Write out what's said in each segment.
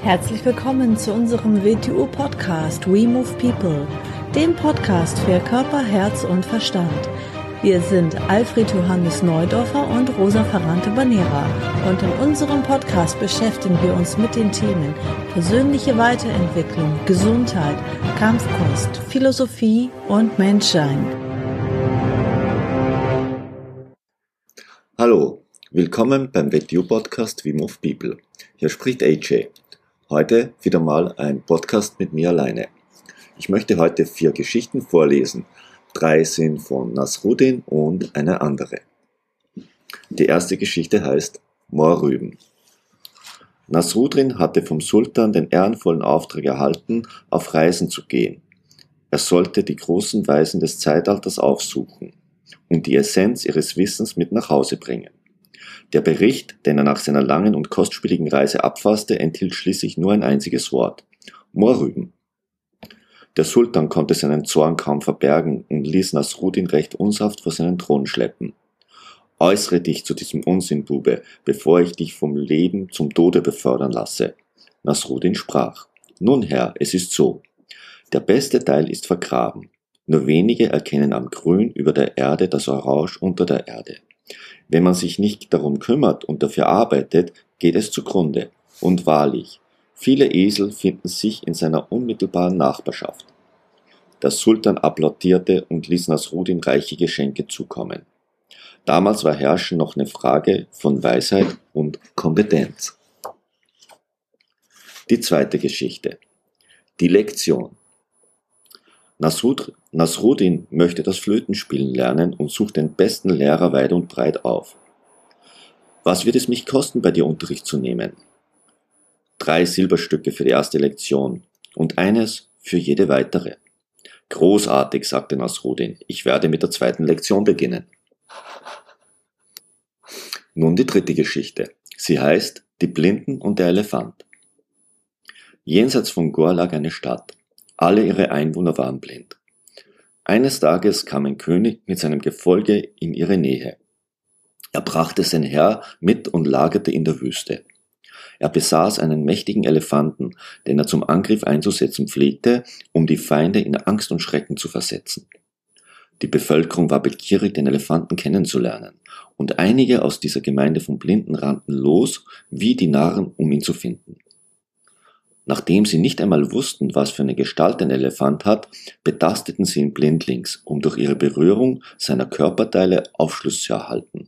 Herzlich willkommen zu unserem WTU-Podcast We Move People, dem Podcast für Körper, Herz und Verstand. Wir sind Alfred Johannes Neudorfer und Rosa Ferrante-Banera und in unserem Podcast beschäftigen wir uns mit den Themen persönliche Weiterentwicklung, Gesundheit, Kampfkunst, Philosophie und Menschsein. Hallo, willkommen beim WTU-Podcast We Move People. Hier spricht AJ. Heute wieder mal ein Podcast mit mir alleine. Ich möchte heute 4 Geschichten vorlesen. 3 sind von Nasruddin und eine andere. Die erste Geschichte heißt Mohrrüben. Nasruddin hatte vom Sultan den ehrenvollen Auftrag erhalten, auf Reisen zu gehen. Er sollte die großen Weisen des Zeitalters aufsuchen und die Essenz ihres Wissens mit nach Hause bringen. Der Bericht, den er nach seiner langen und kostspieligen Reise abfasste, enthielt schließlich nur ein einziges Wort: Mohrrüben. Der Sultan konnte seinen Zorn kaum verbergen und ließ Nasruddin recht unsanft vor seinen Thron schleppen. Äußere dich zu diesem Unsinn, Bube, bevor ich dich vom Leben zum Tode befördern lasse. Nasruddin sprach: Nun Herr, es ist so. Der beste Teil ist vergraben. Nur wenige erkennen am Grün über der Erde das Orange unter der Erde. Wenn man sich nicht darum kümmert und dafür arbeitet, geht es zugrunde. Und wahrlich, viele Esel finden sich in seiner unmittelbaren Nachbarschaft. Der Sultan applaudierte und ließ Nasruddin reiche Geschenke zukommen. Damals war Herrschen noch eine Frage von Weisheit und Kompetenz. Die zweite Geschichte. Die Lektion. Nasruddin möchte das Flötenspielen lernen und sucht den besten Lehrer weit und breit auf. Was wird es mich kosten, bei dir Unterricht zu nehmen? 3 Silberstücke für die erste Lektion und eines für jede weitere. Großartig, sagte Nasruddin, ich werde mit der zweiten Lektion beginnen. Nun die dritte Geschichte. Sie heißt Die Blinden und der Elefant. Jenseits von Ghor lag eine Stadt. Alle ihre Einwohner waren blind. Eines Tages kam ein König mit seinem Gefolge in ihre Nähe. Er brachte sein Heer mit und lagerte in der Wüste. Er besaß einen mächtigen Elefanten, den er zum Angriff einzusetzen pflegte, um die Feinde in Angst und Schrecken zu versetzen. Die Bevölkerung war begierig, den Elefanten kennenzulernen, und einige aus dieser Gemeinde von Blinden rannten los, wie die Narren, um ihn zu finden. Nachdem sie nicht einmal wussten, was für eine Gestalt ein Elefant hat, betasteten sie ihn blindlings, um durch ihre Berührung seiner Körperteile Aufschluss zu erhalten.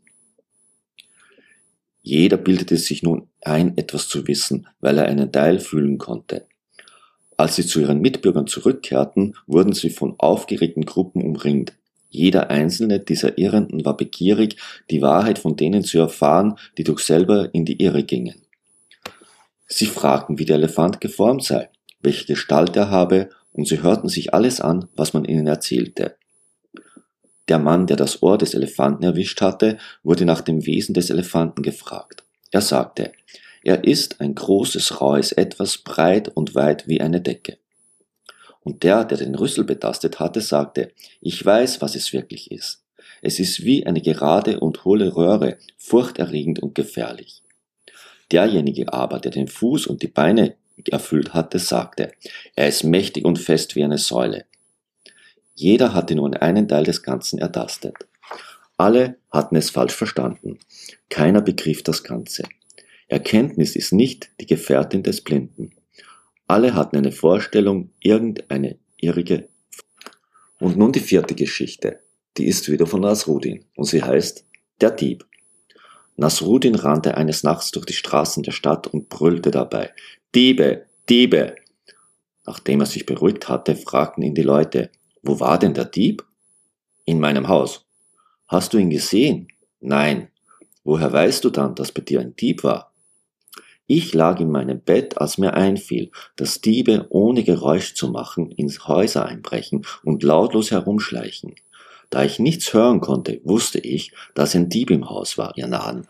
Jeder bildete sich nun ein, etwas zu wissen, weil er einen Teil fühlen konnte. Als sie zu ihren Mitbürgern zurückkehrten, wurden sie von aufgeregten Gruppen umringt. Jeder einzelne dieser Irrenden war begierig, die Wahrheit von denen zu erfahren, die doch selber in die Irre gingen. Sie fragten, wie der Elefant geformt sei, welche Gestalt er habe, und sie hörten sich alles an, was man ihnen erzählte. Der Mann, der das Ohr des Elefanten erwischt hatte, wurde nach dem Wesen des Elefanten gefragt. Er sagte, er ist ein großes, raues Etwas, breit und weit wie eine Decke. Und der den Rüssel betastet hatte, sagte, ich weiß, was es wirklich ist. Es ist wie eine gerade und hohle Röhre, furchterregend und gefährlich. Derjenige aber, der den Fuß und die Beine erfüllt hatte, sagte, er ist mächtig und fest wie eine Säule. Jeder hatte nun einen Teil des Ganzen ertastet. Alle hatten es falsch verstanden. Keiner begriff das Ganze. Erkenntnis ist nicht die Gefährtin des Blinden. Alle hatten eine Vorstellung, irgendeine irrige. Und nun die 4. Geschichte. Die ist wieder von Nasruddin und sie heißt Der Dieb. Nasruddin rannte eines Nachts durch die Straßen der Stadt und brüllte dabei, Diebe, Diebe! Nachdem er sich beruhigt hatte, fragten ihn die Leute, wo war denn der Dieb? In meinem Haus. Hast du ihn gesehen? Nein. Woher weißt du dann, dass bei dir ein Dieb war? Ich lag in meinem Bett, als mir einfiel, dass Diebe ohne Geräusch zu machen in Häuser einbrechen und lautlos herumschleichen. Da ich nichts hören konnte, wusste ich, dass ein Dieb im Haus war, ihr Narren.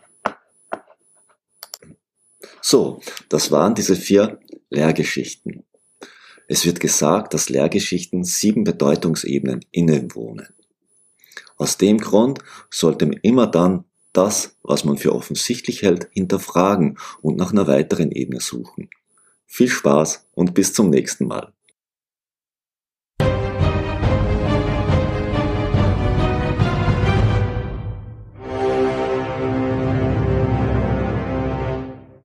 So, das waren diese 4 Lehrgeschichten. Es wird gesagt, dass Lehrgeschichten 7 Bedeutungsebenen innewohnen. Aus dem Grund sollte man immer dann das, was man für offensichtlich hält, hinterfragen und nach einer weiteren Ebene suchen. Viel Spaß und bis zum nächsten Mal.